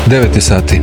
9 je sati.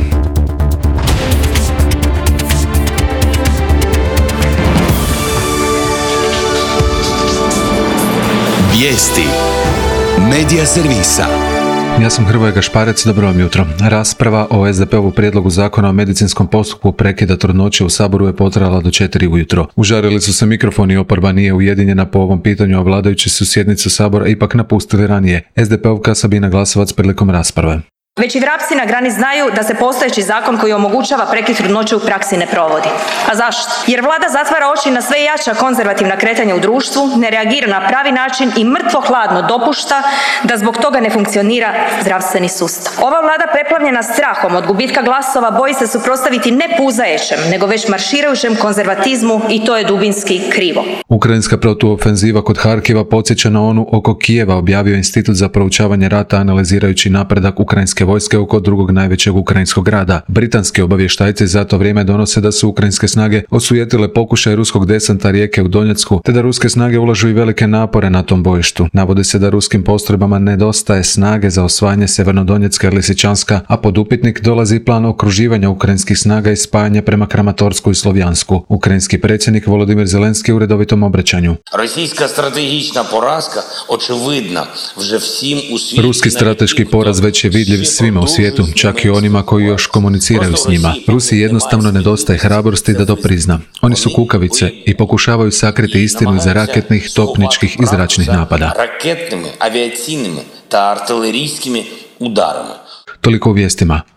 Vijesti Medija servisa. Ja sam Hrvoje Gašparec, dobro vam jutro. Rasprava o SDP-ovu prijedlogu zakona o medicinskom postupku prekida trudnoće u Saboru je potrajala do 4 ujutro. Užarili su se mikrofoni, oporba nije ujedinjena po ovom pitanju, a vladajući su sjednicu Sabora ipak napustili ranije. SDP-ovka Sabina Glasovac prilikom rasprave. Već i vrapci na grani znaju da se postojeći zakon koji omogućava prekid trudnoće u praksi ne provodi. A zašto? Jer vlada zatvara oči na sve jača konzervativna kretanja u društvu, ne reagira na pravi način i mrtvo hladno dopušta da zbog toga ne funkcionira zdravstveni sustav. Ova vlada preplavljena strahom od gubitka glasova boji se suprotstaviti ne puzajećem, nego već marširajućem konzervatizmu i to je dubinski krivo. Ukrajinska protuofenziva kod Harkiva podsjeća na onu oko Kijeva, objavio Institut za proučavanje rata analizirajući napredak ukrajinske vojske oko drugog najvećeg ukrajinskog grada. Britanski obavještajci za to vrijeme donose da su ukrajinske snage osujetile pokušaj ruskog desanta rijeke u Donjecku, te da ruske snage ulažu i velike napore na tom bojištu. Navodi se da ruskim postrojbama nedostaje snage za osvajanje Sjevernodonjecka i Lisičanska, a pod upitnik dolazi plan okruživanja ukrajinskih snaga i spajanja prema Kramatorsku i Slovjansku. Ukrajinski predsjednik Volodymyr Zelenski u redovitom obraćanju. Ruski strateški poraz već je vidljiv svima u svijetu, čak i onima koji još komuniciraju s njima. Rusiji jednostavno nedostaje hrabrosti da to prizna. Oni su kukavice i pokušavaju sakriti istinu iza raketnih, topničkih i zračnih napada. Toliko u vijestima.